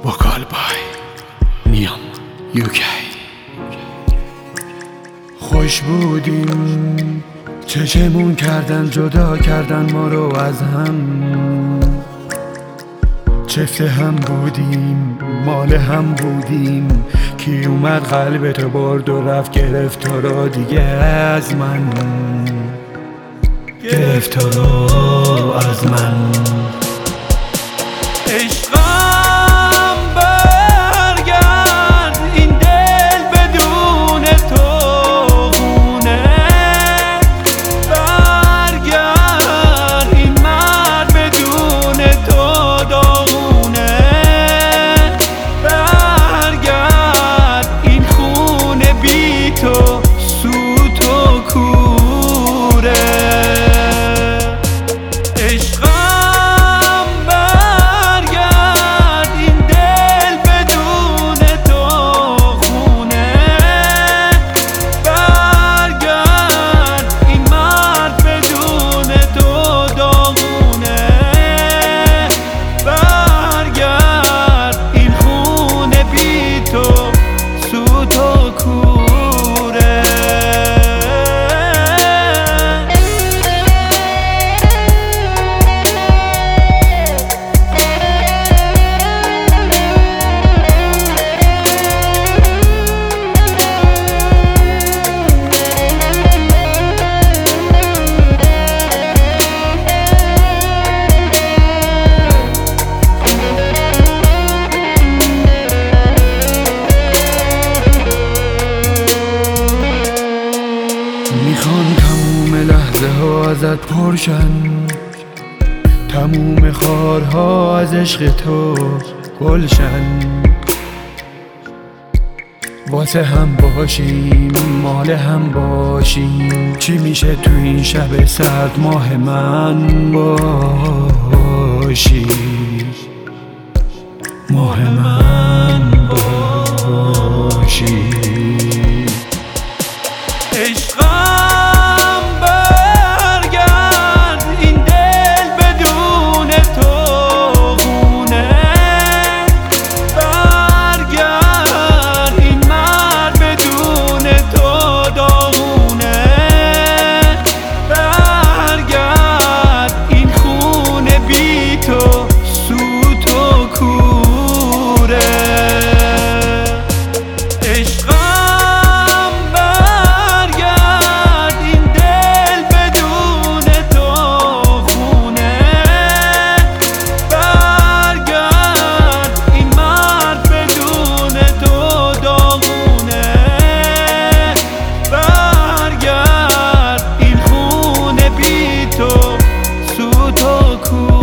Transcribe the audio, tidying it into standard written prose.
وکالبای میام یوکی. خوش بودیم چشمون کردن جدا کردن ما رو از هم، چفت هم بودیم مال هم بودیم. کی اومد قلبتو برد و رفت گرفت تو رو دیگه از من، گرفت تو رو از من. عشقم برگرد این دل بدون تو خونه، برگرد این مرد بدون تو داغونه، برگرد این خونه بی تو سوت و کوره. میخوان تموم لحظه ها ازت پرشن، تموم خارها از عشق تو گلشن. واسه هم باشیم مال هم باشیم، چی میشه تو این شب سرد ماه من باشی، ماه من باشی. عشقم برگرد این دل بدون تو خونه، برگرد این مرد بدون تو داغونه، برگرد این خونه بی تو سوت و کوره. Cool.